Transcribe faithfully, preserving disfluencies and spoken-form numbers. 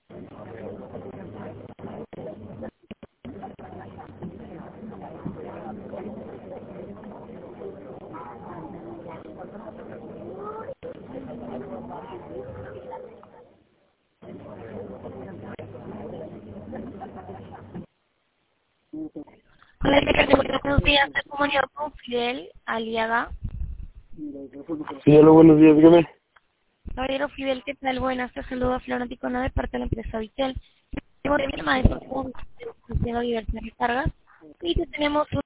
Hola, ¿qué tal? Buenos días, te comunico con Fidel Aliaga. Sí, hola, buenos días, dígame. Caballero Fidel, ¿qué tal? Buenas, te saludo Florántico, de parte de la empresa Vitel. Tengo de mi llamada de por favor, diversidad de cargas y te tenemos